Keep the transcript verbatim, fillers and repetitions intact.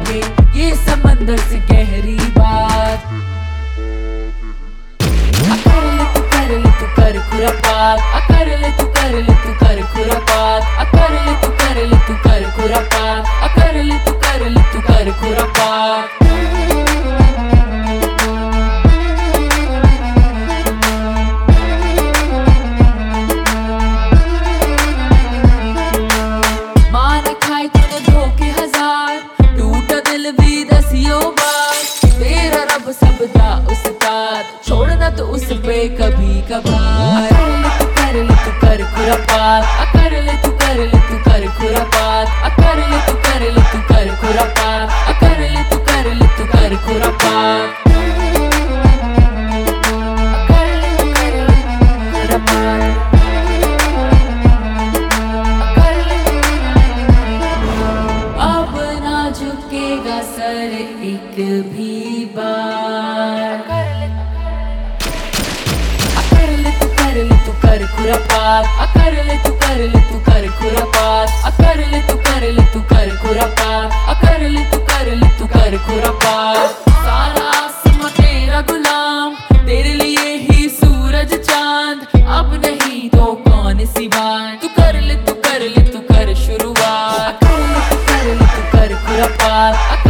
आगे ये समंदर से गहरी बात। कर ले तू कर ले तू कर खुरापात, कर ले तू कर ले तू कर खुरापात, कर ले तू कर ले तू कर खुरापात, कर ले तू कर ले तू कर खुरापात। सबदा उस्ताद छोड़ना तो उस पे कभी कभार। कर ले तू कर ले तू कर खुरापात, कर ले तू कर ले तू कर खुरापात, कर ले तू कर ले तू कर खुरापात, कर ले तू कर ले तू कर खुरापात। अब ना झुकेगा सर एक भी बार। कर ले तू कर ले तू कर खुरापात, कर ले तू कर ले तू कर खुरापात, कर ले तू कर ले तू कर खुरापात, कर ले तू कर ले तू कर खुरापात। सारा आसमां तेरा गुलाम, तेरे लिए ही सूरज चांद, अब नहीं तो कौन सी बात। तू कर ले तू कर ले तू कर शुरुआत, कर ले तू कर ले तू कर खुरापात।